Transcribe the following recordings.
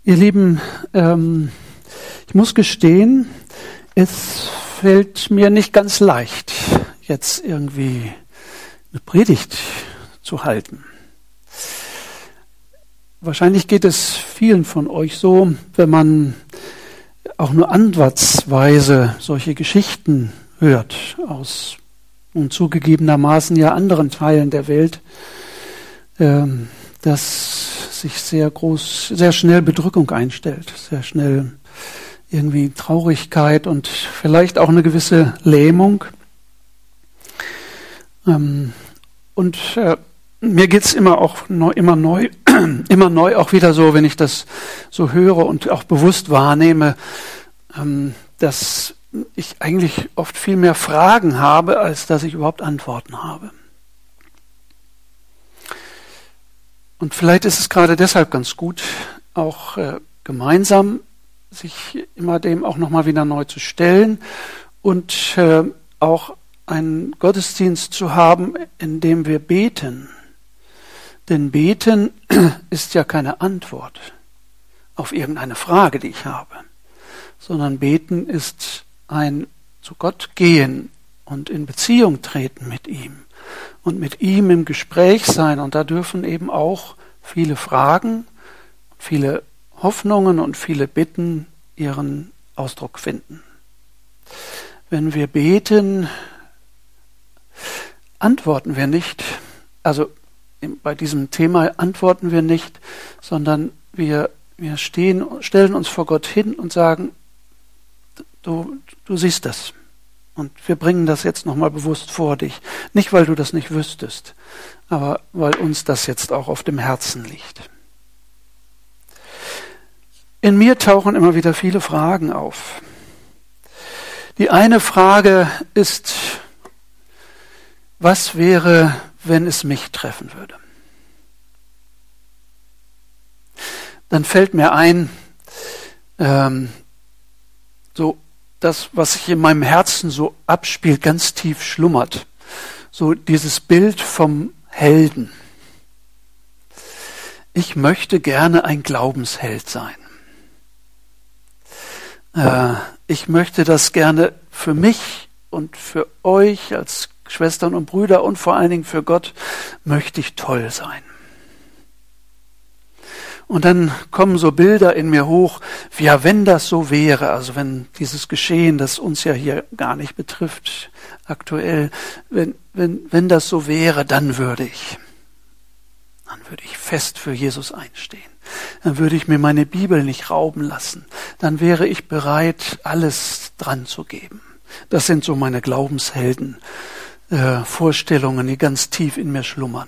Ihr Lieben, ich muss gestehen, es fällt mir nicht ganz leicht, jetzt irgendwie eine Predigt zu halten. Wahrscheinlich geht es vielen von euch so, wenn man auch nur ansatzweise solche Geschichten hört aus und zugegebenermaßen ja anderen Teilen der Welt, dass sich sehr schnell Bedrückung einstellt, sehr schnell irgendwie Traurigkeit und vielleicht auch eine gewisse Lähmung. Mir geht's immer neu auch wieder so, wenn ich das so höre und auch bewusst wahrnehme, dass ich eigentlich oft viel mehr Fragen habe, als dass ich überhaupt Antworten habe. Und vielleicht ist es gerade deshalb ganz gut, auch gemeinsam sich immer dem auch nochmal wieder neu zu stellen und auch einen Gottesdienst zu haben, in dem wir beten. Denn beten ist ja keine Antwort auf irgendeine Frage, die ich habe, sondern beten ist ein zu Gott gehen und in Beziehung treten mit ihm und mit ihm im Gespräch sein. Und da dürfen eben auch viele Fragen, viele Hoffnungen und viele Bitten ihren Ausdruck finden. Wenn wir beten, antworten wir nicht, also bei diesem Thema antworten wir nicht, sondern wir stellen uns vor Gott hin und sagen, du siehst das. Und wir bringen das jetzt nochmal bewusst vor dich. Nicht, weil du das nicht wüsstest, aber weil uns das jetzt auch auf dem Herzen liegt. In mir tauchen immer wieder viele Fragen auf. Die eine Frage ist, was wäre, wenn es mich treffen würde? Dann fällt mir ein, so das, was sich in meinem Herzen so abspielt, ganz tief schlummert. So dieses Bild vom Helden. Ich möchte gerne ein Glaubensheld sein. Ich möchte das gerne für mich und für euch als Schwestern und Brüder und vor allen Dingen für Gott möchte ich toll sein. Und dann kommen so Bilder in mir hoch, ja, wenn das so wäre, also wenn dieses Geschehen, das uns ja hier gar nicht betrifft, aktuell, wenn das so wäre, dann würde ich fest für Jesus einstehen. Dann würde ich mir meine Bibel nicht rauben lassen. Dann wäre ich bereit, alles dran zu geben. Das sind so meine Glaubenshelden, Vorstellungen, die ganz tief in mir schlummern.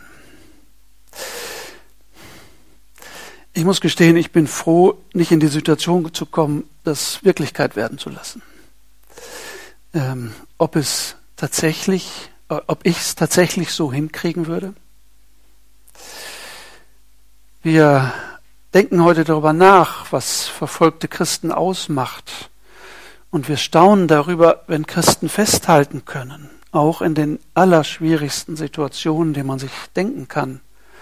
Ich muss gestehen, ich bin froh, nicht in die Situation zu kommen, das Wirklichkeit werden zu lassen. Ob ich es tatsächlich so hinkriegen würde? Wir denken heute darüber nach, was verfolgte Christen ausmacht. Und wir staunen darüber, wenn Christen festhalten können, auch in den allerschwierigsten Situationen, die man sich denken kann.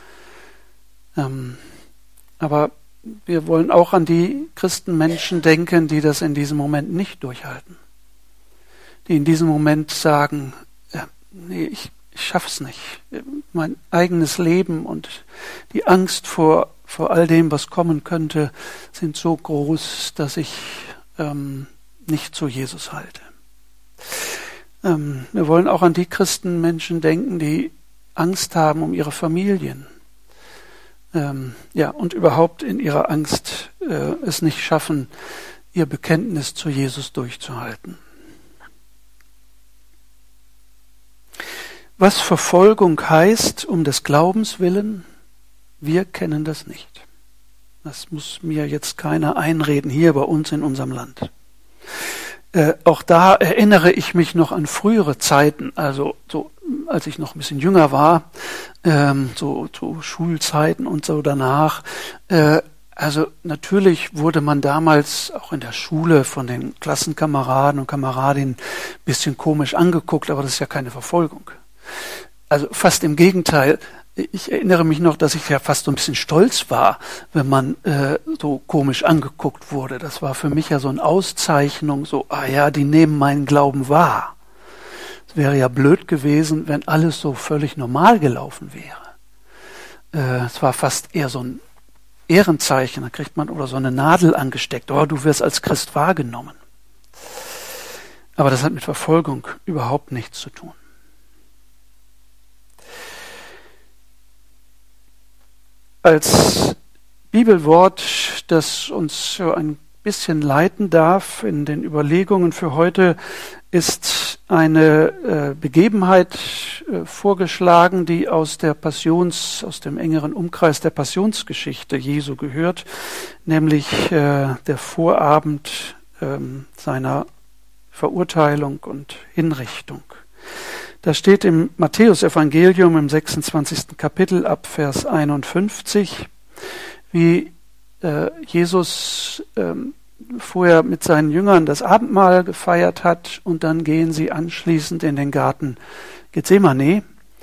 Aber wir wollen auch an die Christenmenschen denken, die das in diesem Moment nicht durchhalten. Die in diesem Moment sagen, nee, ich schaff's nicht. Mein eigenes Leben und die Angst vor all dem, was kommen könnte, sind so groß, dass ich nicht zu Jesus halte. Wir wollen auch an die Christenmenschen denken, die Angst haben um ihre Familien. Und überhaupt in ihrer Angst es nicht schaffen, ihr Bekenntnis zu Jesus durchzuhalten. Was Verfolgung heißt, um des Glaubens willen, wir kennen das nicht. Das muss mir jetzt keiner einreden, hier bei uns in unserem Land. Auch da erinnere ich mich noch an frühere Zeiten, also so als ich noch ein bisschen jünger war, so Schulzeiten und so danach. Also natürlich wurde man damals auch in der Schule von den Klassenkameraden und Kameradinnen ein bisschen komisch angeguckt, aber das ist ja keine Verfolgung. Also fast im Gegenteil, Ich erinnere mich noch, dass ich ja fast so ein bisschen stolz war, wenn man so komisch angeguckt wurde. Das war für mich ja so eine Auszeichnung, so, die nehmen meinen Glauben wahr. Es wäre ja blöd gewesen, wenn alles so völlig normal gelaufen wäre. Es war fast eher so ein Ehrenzeichen, da kriegt man oder so eine Nadel angesteckt. Oh, du wirst als Christ wahrgenommen. Aber das hat mit Verfolgung überhaupt nichts zu tun. Als Bibelwort, das uns so ein bisschen leiten darf in den Überlegungen für heute, ist eine Begebenheit vorgeschlagen, die aus dem engeren Umkreis der Passionsgeschichte Jesu gehört, nämlich der Vorabend seiner Verurteilung und Hinrichtung. Da steht im Matthäusevangelium im 26. Kapitel ab Vers 51, wie Jesus vorher mit seinen Jüngern das Abendmahl gefeiert hat und dann gehen sie anschließend in den Garten Gethsemane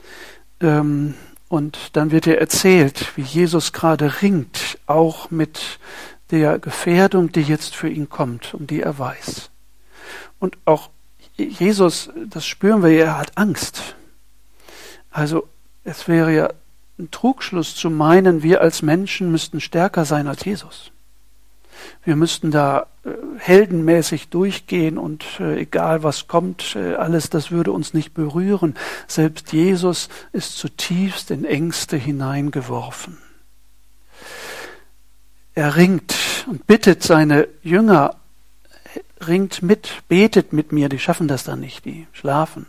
und dann wird er erzählt, wie Jesus gerade ringt, auch mit der Gefährdung, die jetzt für ihn kommt, um die er weiß. Und auch Jesus, das spüren wir ja, er hat Angst. Also es wäre ja ein Trugschluss zu meinen, wir als Menschen müssten stärker sein als Jesus. Wir müssten da heldenmäßig durchgehen und egal was kommt, alles, das würde uns nicht berühren. Selbst Jesus ist zutiefst in Ängste hineingeworfen. Er ringt und bittet seine Jünger, ringt mit, betet mit mir, die schaffen das dann nicht, die schlafen.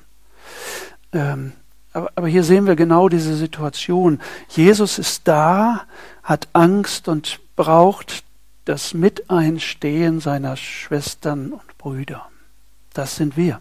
Aber hier sehen wir genau diese Situation. Jesus ist da, hat Angst und braucht das Miteinstehen seiner Schwestern und Brüder. Das sind wir.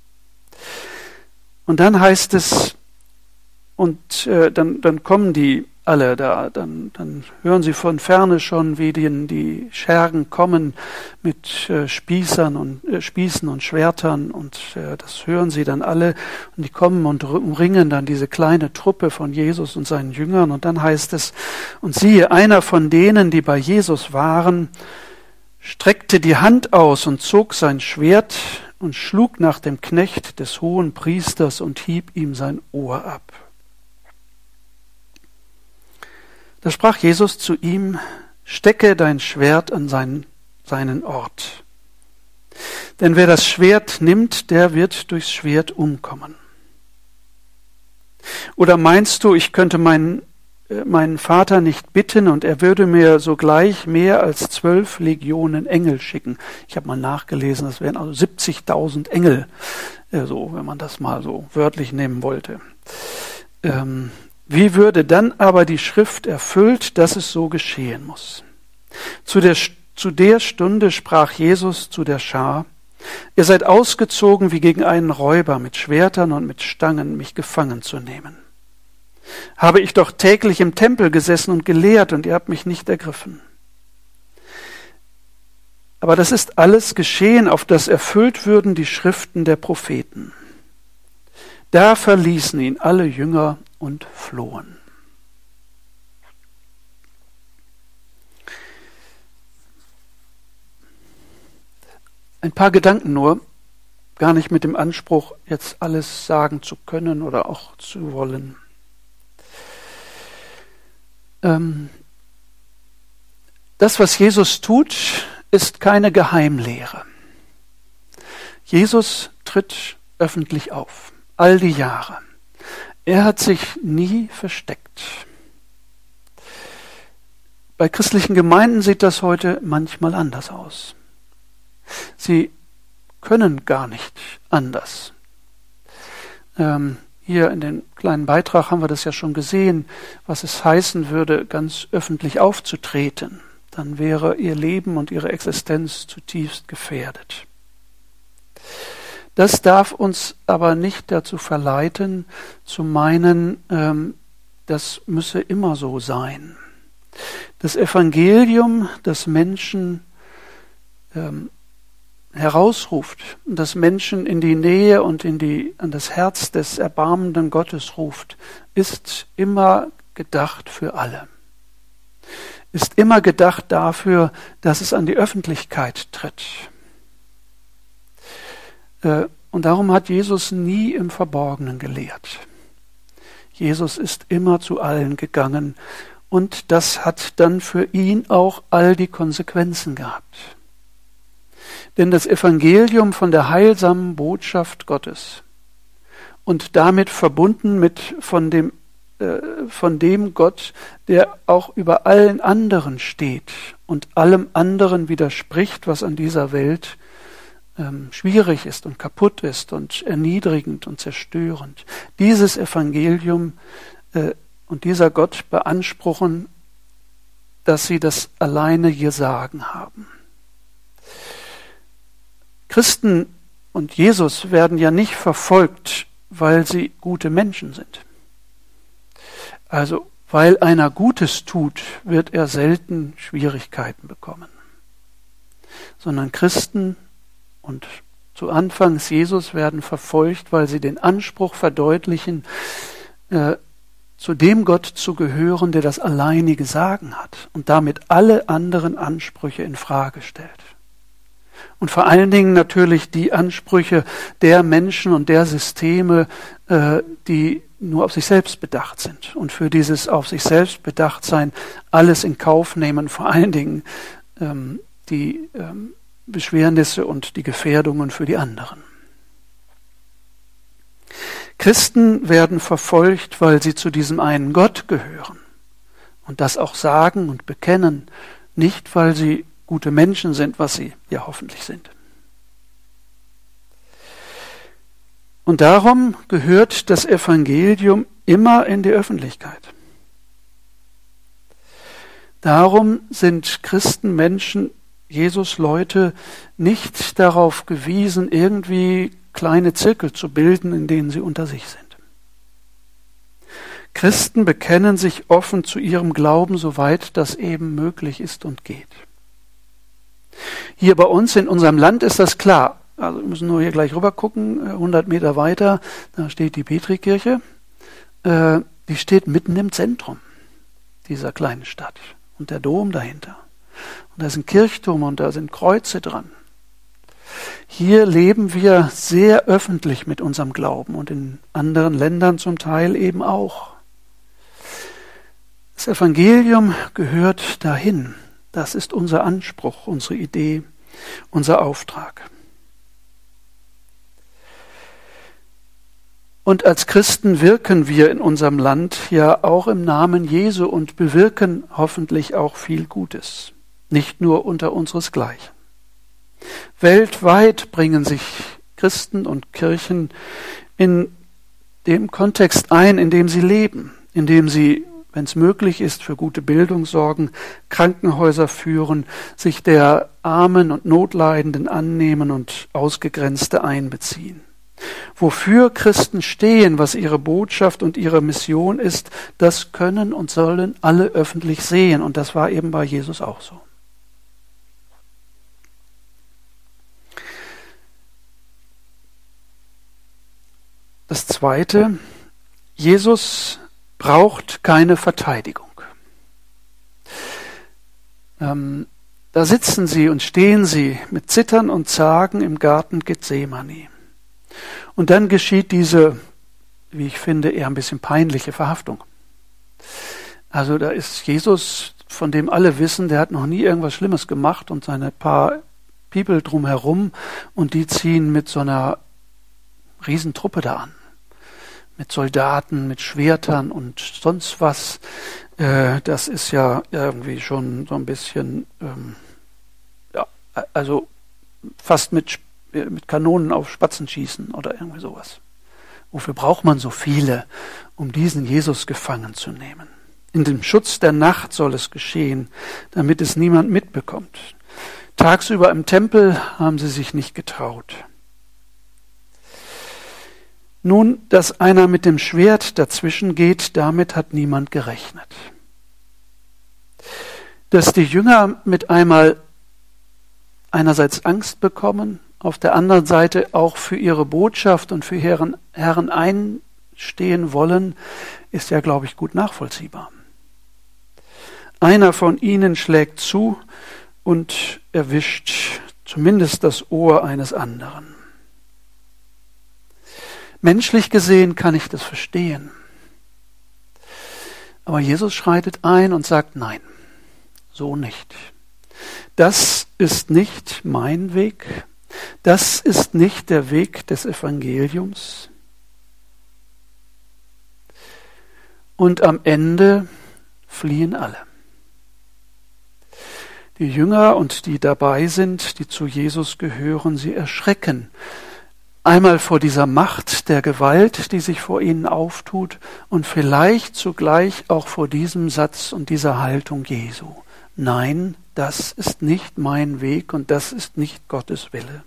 Und dann heißt es, und dann kommen die alle da, dann hören sie von ferne schon, wie die Schergen kommen mit Spießen und Schwertern und das hören sie dann alle und die kommen und umringen dann diese kleine Truppe von Jesus und seinen Jüngern und dann heißt es, und siehe, einer von denen, die bei Jesus waren, streckte die Hand aus und zog sein Schwert und schlug nach dem Knecht des hohen Priesters und hieb ihm sein Ohr ab. Da sprach Jesus zu ihm, stecke dein Schwert an seinen Ort. Denn wer das Schwert nimmt, der wird durchs Schwert umkommen. Oder meinst du, ich könnte meinen Vater nicht bitten und er würde mir sogleich mehr als 12 Legionen Engel schicken? Ich habe mal nachgelesen, das wären also 70.000 Engel, so, wenn man das mal so wörtlich nehmen wollte. Wie würde dann aber die Schrift erfüllt, dass es so geschehen muss? Zu der Stunde sprach Jesus zu der Schar, ihr seid ausgezogen wie gegen einen Räuber mit Schwertern und mit Stangen, mich gefangen zu nehmen. Habe ich doch täglich im Tempel gesessen und gelehrt und ihr habt mich nicht ergriffen. Aber das ist alles geschehen, auf das erfüllt würden die Schriften der Propheten. Da verließen ihn alle Jünger und flohen. Ein paar Gedanken nur, gar nicht mit dem Anspruch, jetzt alles sagen zu können oder auch zu wollen. Das, was Jesus tut, ist keine Geheimlehre. Jesus tritt öffentlich auf, all die Jahre. Er hat sich nie versteckt. Bei christlichen Gemeinden sieht das heute manchmal anders aus. Sie können gar nicht anders. Hier in dem kleinen Beitrag haben wir das ja schon gesehen, was es heißen würde, ganz öffentlich aufzutreten. Dann wäre ihr Leben und ihre Existenz zutiefst gefährdet. Das darf uns aber nicht dazu verleiten, zu meinen, das müsse immer so sein. Das Evangelium, das Menschen herausruft und das Menschen in die Nähe und an das Herz des erbarmenden Gottes ruft, ist immer gedacht für alle. Ist immer gedacht dafür, dass es an die Öffentlichkeit tritt. Und darum hat Jesus nie im Verborgenen gelehrt. Jesus ist immer zu allen gegangen und das hat dann für ihn auch all die Konsequenzen gehabt. Denn das Evangelium von der heilsamen Botschaft Gottes und damit verbunden von dem Gott, der auch über allen anderen steht und allem anderen widerspricht, was an dieser Welt schwierig ist und kaputt ist und erniedrigend und zerstörend. Dieses Evangelium und dieser Gott beanspruchen, dass sie das alleine hier sagen haben. Christen und Jesus werden ja nicht verfolgt, weil sie gute Menschen sind. Also, weil einer Gutes tut, wird er selten Schwierigkeiten bekommen. Sondern Christen und zu Anfangs Jesus werden verfolgt, weil sie den Anspruch verdeutlichen, zu dem Gott zu gehören, der das alleinige Sagen hat und damit alle anderen Ansprüche in Frage stellt. Und vor allen Dingen natürlich die Ansprüche der Menschen und der Systeme, die nur auf sich selbst bedacht sind und für dieses auf sich selbst bedacht sein alles in Kauf nehmen, vor allen Dingen die Beschwernisse und die Gefährdungen für die anderen. Christen werden verfolgt, weil sie zu diesem einen Gott gehören und das auch sagen und bekennen, nicht weil sie gute Menschen sind, was sie ja hoffentlich sind. Und darum gehört das Evangelium immer in die Öffentlichkeit. Darum sind Christenmenschen, Jesus-Leute, nicht darauf gewiesen, irgendwie kleine Zirkel zu bilden, in denen sie unter sich sind. Christen bekennen sich offen zu ihrem Glauben, soweit das eben möglich ist und geht. Hier bei uns in unserem Land ist das klar. Also wir müssen nur hier gleich rüber gucken, 100 Meter weiter, da steht die Petrikirche. Die steht mitten im Zentrum dieser kleinen Stadt und der Dom dahinter. Und da ist ein Kirchturm und da sind Kreuze dran. Hier leben wir sehr öffentlich mit unserem Glauben und in anderen Ländern zum Teil eben auch. Das Evangelium gehört dahin. Das ist unser Anspruch, unsere Idee, unser Auftrag. Und als Christen wirken wir in unserem Land ja auch im Namen Jesu und bewirken hoffentlich auch viel Gutes, nicht nur unter unseresgleichen. Weltweit bringen sich Christen und Kirchen in dem Kontext ein, in dem sie leben, in dem sie, wenn es möglich ist, für gute Bildung sorgen, Krankenhäuser führen, sich der Armen und Notleidenden annehmen und Ausgegrenzte einbeziehen. Wofür Christen stehen, was ihre Botschaft und ihre Mission ist, das können und sollen alle öffentlich sehen. Und das war eben bei Jesus auch so. Das Zweite, Jesus braucht keine Verteidigung. Da sitzen sie und stehen sie mit Zittern und Zagen im Garten Gethsemane. Und dann geschieht diese, wie ich finde, eher ein bisschen peinliche Verhaftung. Also da ist Jesus, von dem alle wissen, der hat noch nie irgendwas Schlimmes gemacht und seine paar People drumherum und die ziehen mit so einer Riesentruppe da an. Mit Soldaten, mit Schwertern und sonst was. Das ist ja irgendwie schon so ein bisschen, also fast mit Kanonen auf Spatzen schießen oder irgendwie sowas. Wofür braucht man so viele, um diesen Jesus gefangen zu nehmen? In dem Schutz der Nacht soll es geschehen, damit es niemand mitbekommt. Tagsüber im Tempel haben sie sich nicht getraut. Nun, dass einer mit dem Schwert dazwischen geht, damit hat niemand gerechnet. Dass die Jünger mit einmal einerseits Angst bekommen, auf der anderen Seite auch für ihre Botschaft und für ihren Herrn einstehen wollen, ist ja, glaube ich, gut nachvollziehbar. Einer von ihnen schlägt zu und erwischt zumindest das Ohr eines anderen. Menschlich gesehen kann ich das verstehen. Aber Jesus schreitet ein und sagt, nein, so nicht. Das ist nicht mein Weg. Das ist nicht der Weg des Evangeliums. Und am Ende fliehen alle. Die Jünger und die dabei sind, die zu Jesus gehören, sie erschrecken. Einmal vor dieser Macht der Gewalt, die sich vor ihnen auftut, und vielleicht zugleich auch vor diesem Satz und dieser Haltung Jesu. Nein, das ist nicht mein Weg und das ist nicht Gottes Wille.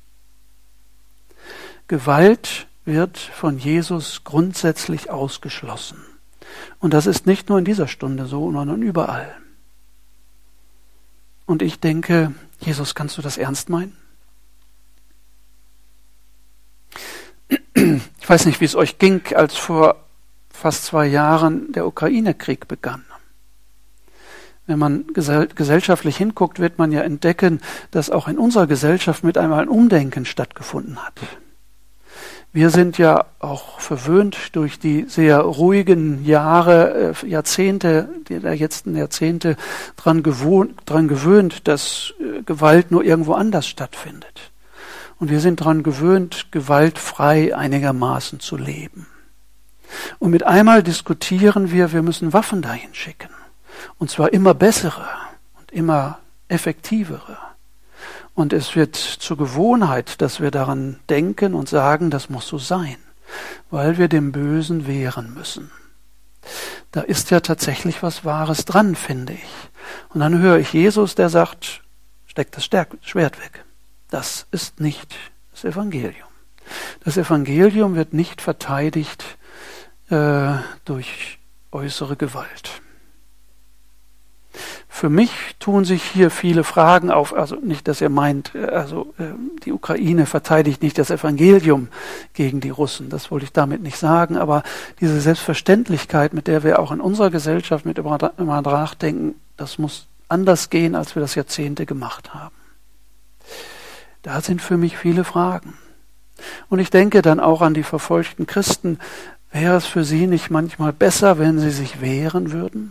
Gewalt wird von Jesus grundsätzlich ausgeschlossen. Und das ist nicht nur in dieser Stunde so, sondern überall. Und ich denke, Jesus, kannst du das ernst meinen? Ich weiß nicht, wie es euch ging, als vor fast 2 Jahren der Ukraine-Krieg begann. Wenn man gesellschaftlich hinguckt, wird man ja entdecken, dass auch in unserer Gesellschaft mit einmal ein Umdenken stattgefunden hat. Wir sind ja auch verwöhnt durch die sehr ruhigen Jahrzehnte, der letzten Jahrzehnte dran gewöhnt, dass Gewalt nur irgendwo anders stattfindet. Und wir sind daran gewöhnt, gewaltfrei einigermaßen zu leben. Und mit einmal diskutieren wir müssen Waffen dahin schicken. Und zwar immer bessere und immer effektivere. Und es wird zur Gewohnheit, dass wir daran denken und sagen, das muss so sein, weil wir dem Bösen wehren müssen. Da ist ja tatsächlich was Wahres dran, finde ich. Und dann höre ich Jesus, der sagt, steck das Schwert weg. Das ist nicht das Evangelium. Das Evangelium wird nicht verteidigt durch äußere Gewalt. Für mich tun sich hier viele Fragen auf, also nicht, dass ihr meint, die Ukraine verteidigt nicht das Evangelium gegen die Russen, das wollte ich damit nicht sagen, aber diese Selbstverständlichkeit, mit der wir auch in unserer Gesellschaft mit immer nachdenken, das muss anders gehen, als wir das Jahrzehnte gemacht haben. Da sind für mich viele Fragen. Und ich denke dann auch an die verfolgten Christen. Wäre es für sie nicht manchmal besser, wenn sie sich wehren würden?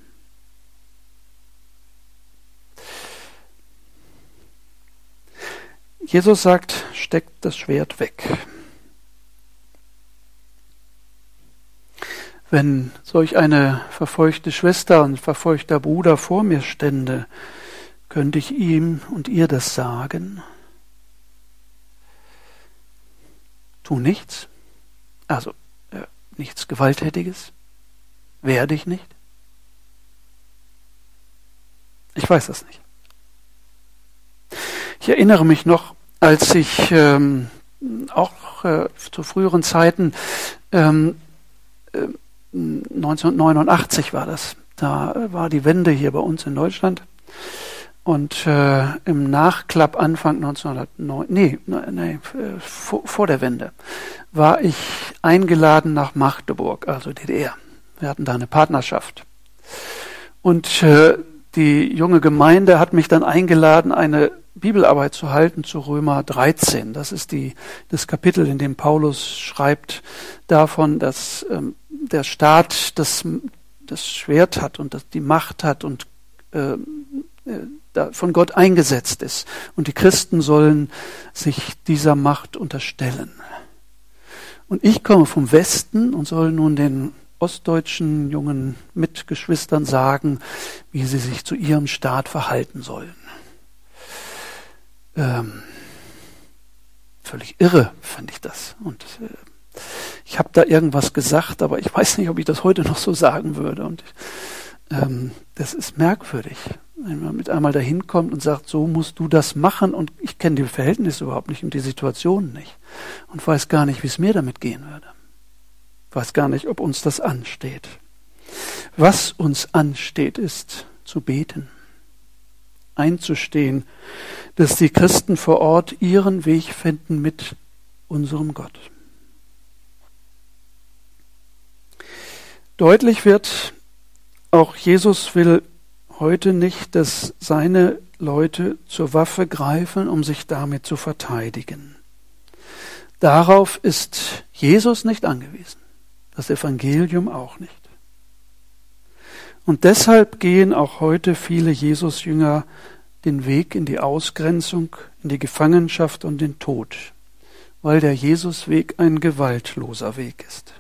Jesus sagt, steckt das Schwert weg. Wenn solch eine verfolgte Schwester und verfolgter Bruder vor mir stände, könnte ich ihm und ihr das sagen? Tu nichts, also nichts Gewalttätiges, wehr dich nicht. Ich weiß das nicht. Ich erinnere mich noch, als ich auch zu früheren Zeiten, 1989 war das, da war die Wende hier bei uns in Deutschland. Und im Nachklapp Anfang vor der Wende, war ich eingeladen nach Magdeburg, also DDR. Wir hatten da eine Partnerschaft. Und die junge Gemeinde hat mich dann eingeladen, eine Bibelarbeit zu halten zu Römer 13. Das ist das Kapitel, in dem Paulus schreibt davon, dass der Staat das Schwert hat und das die Macht hat und von Gott eingesetzt ist. Und die Christen sollen sich dieser Macht unterstellen. Und ich komme vom Westen und soll nun den ostdeutschen jungen Mitgeschwistern sagen, wie sie sich zu ihrem Staat verhalten sollen. Völlig irre, fand ich das. Und ich habe da irgendwas gesagt, aber ich weiß nicht, ob ich das heute noch so sagen würde. Und das ist merkwürdig, wenn man mit einmal dahin kommt und sagt, so musst du das machen, und ich kenne die Verhältnisse überhaupt nicht und die Situation nicht und weiß gar nicht, wie es mir damit gehen würde. Weiß gar nicht, ob uns das ansteht. Was uns ansteht, ist zu beten, einzustehen dass die Christen vor Ort ihren Weg finden mit unserem Gott. Deutlich wird, auch Jesus will heute nicht, dass seine Leute zur Waffe greifen, um sich damit zu verteidigen. Darauf ist Jesus nicht angewiesen, das Evangelium auch nicht. Und deshalb gehen auch heute viele Jesus-Jünger den Weg in die Ausgrenzung, in die Gefangenschaft und den Tod, weil der Jesus-Weg ein gewaltloser Weg ist.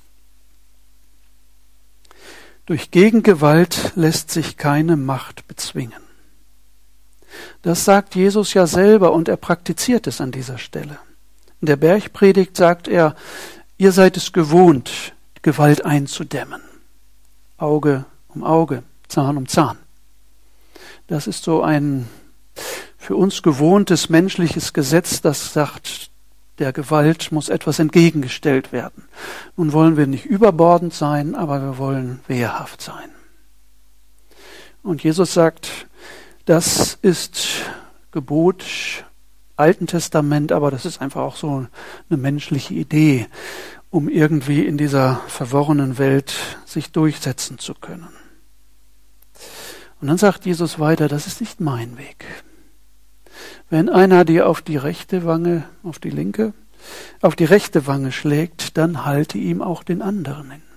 Durch Gegengewalt lässt sich keine Macht bezwingen. Das sagt Jesus ja selber und er praktiziert es an dieser Stelle. In der Bergpredigt sagt er, ihr seid es gewohnt, Gewalt einzudämmen. Auge um Auge, Zahn um Zahn. Das ist so ein für uns gewohntes menschliches Gesetz, das sagt, der Gewalt muss etwas entgegengestellt werden. Nun wollen wir nicht überbordend sein, aber wir wollen wehrhaft sein. Und Jesus sagt, das ist Gebot Alten Testament, aber das ist einfach auch so eine menschliche Idee, um irgendwie in dieser verworrenen Welt sich durchsetzen zu können. Und dann sagt Jesus weiter, das ist nicht mein Weg. Wenn einer dir auf die rechte Wange, auf die linke, auf die rechte Wange schlägt, dann halte ihm auch den anderen hin.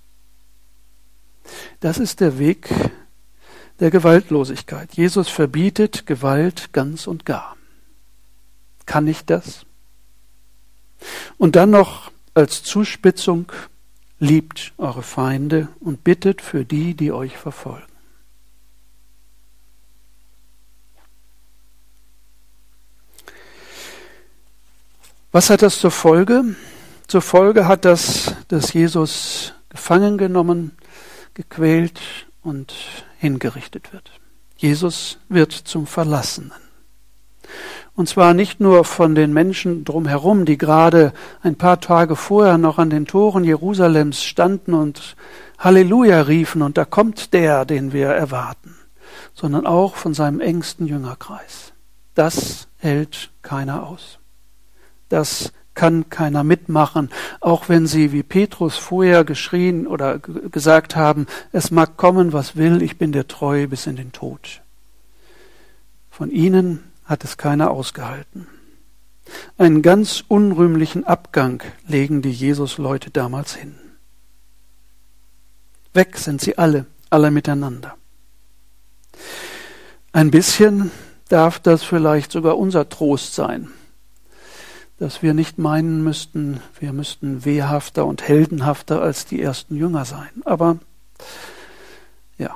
Das ist der Weg der Gewaltlosigkeit. Jesus verbietet Gewalt ganz und gar. Kann ich das? Und dann noch als Zuspitzung, liebt eure Feinde und bittet für die, die euch verfolgen. Was hat das zur Folge? Zur Folge hat das, dass Jesus gefangen genommen, gequält und hingerichtet wird. Jesus wird zum Verlassenen. Und zwar nicht nur von den Menschen drumherum, die gerade ein paar Tage vorher noch an den Toren Jerusalems standen und Halleluja riefen und da kommt der, den wir erwarten, sondern auch von seinem engsten Jüngerkreis. Das hält keiner aus. Das kann keiner mitmachen, auch wenn sie wie Petrus vorher geschrien oder gesagt haben, es mag kommen, was will, ich bin dir treu bis in den Tod. Von ihnen hat es keiner ausgehalten. Einen ganz unrühmlichen Abgang legen die Jesus-Leute damals hin. Weg sind sie alle miteinander. Ein bisschen darf das vielleicht sogar unser Trost sein, dass wir nicht meinen müssten, wir müssten wehrhafter und heldenhafter als die ersten Jünger sein. Aber ja,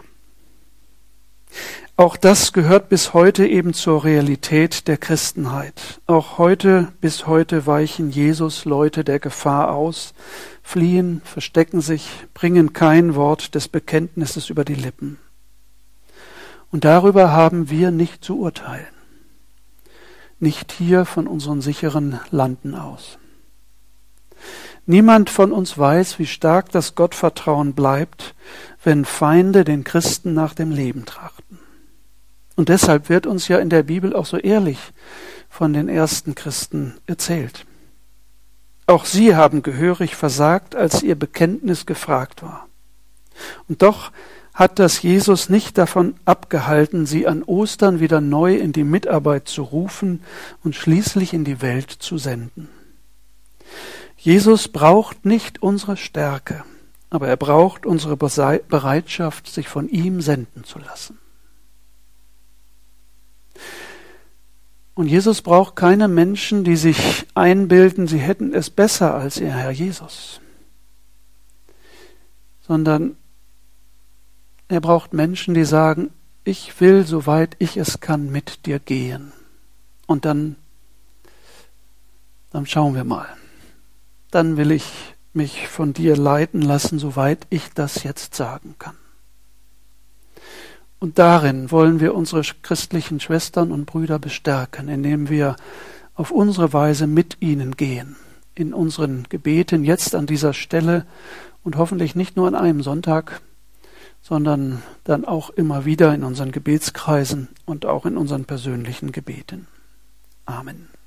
auch das gehört bis heute eben zur Realität der Christenheit. Auch bis heute weichen Jesus Leute der Gefahr aus, fliehen, verstecken sich, bringen kein Wort des Bekenntnisses über die Lippen. Und darüber haben wir nicht zu urteilen. Nicht hier von unseren sicheren Landen aus. Niemand von uns weiß, wie stark das Gottvertrauen bleibt, wenn Feinde den Christen nach dem Leben trachten. Und deshalb wird uns ja in der Bibel auch so ehrlich von den ersten Christen erzählt. Auch sie haben gehörig versagt, als ihr Bekenntnis gefragt war. Und doch hat das Jesus nicht davon abgehalten, sie an Ostern wieder neu in die Mitarbeit zu rufen und schließlich in die Welt zu senden. Jesus braucht nicht unsere Stärke, aber er braucht unsere Bereitschaft, sich von ihm senden zu lassen. Und Jesus braucht keine Menschen, die sich einbilden, sie hätten es besser als ihr Herr Jesus, sondern er braucht Menschen, die sagen, ich will, soweit ich es kann, mit dir gehen. Und dann schauen wir mal. Dann will ich mich von dir leiten lassen, soweit ich das jetzt sagen kann. Und darin wollen wir unsere christlichen Schwestern und Brüder bestärken, indem wir auf unsere Weise mit ihnen gehen. In unseren Gebeten jetzt an dieser Stelle und hoffentlich nicht nur an einem Sonntag, sondern dann auch immer wieder in unseren Gebetskreisen und auch in unseren persönlichen Gebeten. Amen.